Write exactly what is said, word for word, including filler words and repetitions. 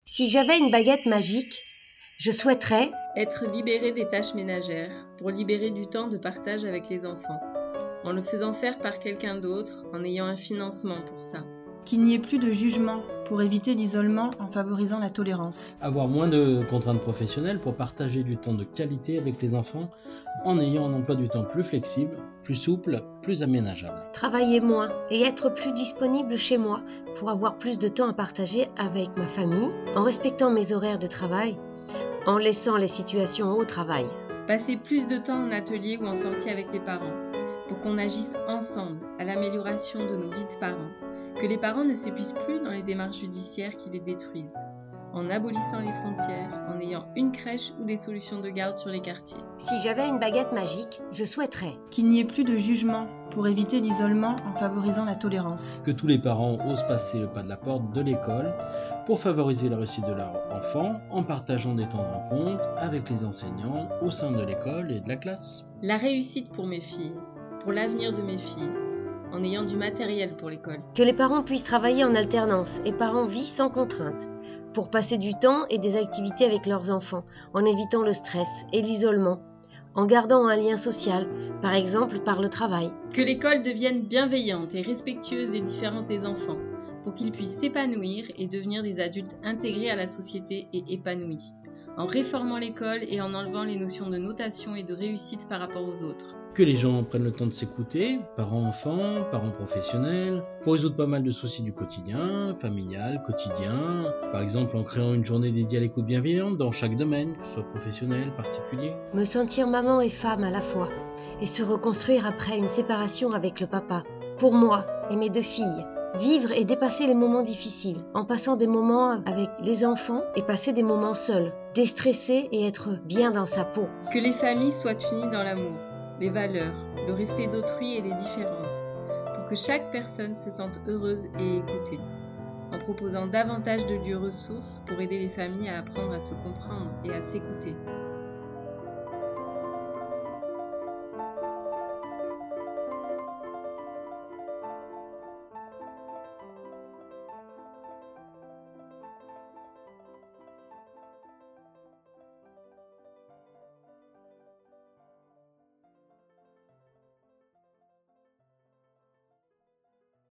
Si j'avais une baguette magique, je souhaiterais être libéré des tâches ménagères pour libérer du temps de partage avec les enfants, en le faisant faire par quelqu'un d'autre, en ayant un financement pour ça. Qu'il n'y ait plus de jugement pour éviter l'isolement en favorisant la tolérance. Avoir moins de contraintes professionnelles pour partager du temps de qualité avec les enfants en ayant un emploi du temps plus flexible, plus souple, plus aménageable. Travailler moins et être plus disponible chez moi pour avoir plus de temps à partager avec ma famille, en respectant mes horaires de travail, en laissant les situations au travail. Passer plus de temps en atelier ou en sortie avec les parents, pour qu'on agisse ensemble à l'amélioration de nos vies de parents. Que les parents ne s'épuisent plus dans les démarches judiciaires qui les détruisent, en abolissant les frontières, en ayant une crèche ou des solutions de garde sur les quartiers. Si j'avais une baguette magique, je souhaiterais qu'il n'y ait plus de jugement pour éviter l'isolement en favorisant la tolérance. Que tous les parents osent passer le pas de la porte de l'école pour favoriser la réussite de leurs enfants en partageant des temps de rencontre avec les enseignants au sein de l'école et de la classe. La réussite pour mes filles, pour l'avenir de mes filles, en ayant du matériel pour l'école. Que les parents puissent travailler en alternance et par envie sans contrainte, pour passer du temps et des activités avec leurs enfants, en évitant le stress et l'isolement, en gardant un lien social, par exemple par le travail. Que l'école devienne bienveillante et respectueuse des différences des enfants, pour qu'ils puissent s'épanouir et devenir des adultes intégrés à la société et épanouis, en réformant l'école et en enlevant les notions de notation et de réussite par rapport aux autres. Que les gens prennent le temps de s'écouter, parents-enfants, parents-professionnels, pour résoudre pas mal de soucis du quotidien, familial, quotidien, par exemple en créant une journée dédiée à l'écoute bienveillante dans chaque domaine, que ce soit professionnel, particulier. Me sentir maman et femme à la fois, et se reconstruire après une séparation avec le papa, pour moi et mes deux filles. Vivre et dépasser les moments difficiles, en passant des moments avec les enfants et passer des moments seuls, déstresser et être bien dans sa peau. Que les familles soient unies dans l'amour, les valeurs, le respect d'autrui et des différences, pour que chaque personne se sente heureuse et écoutée, en proposant davantage de lieux ressources pour aider les familles à apprendre à se comprendre et à s'écouter.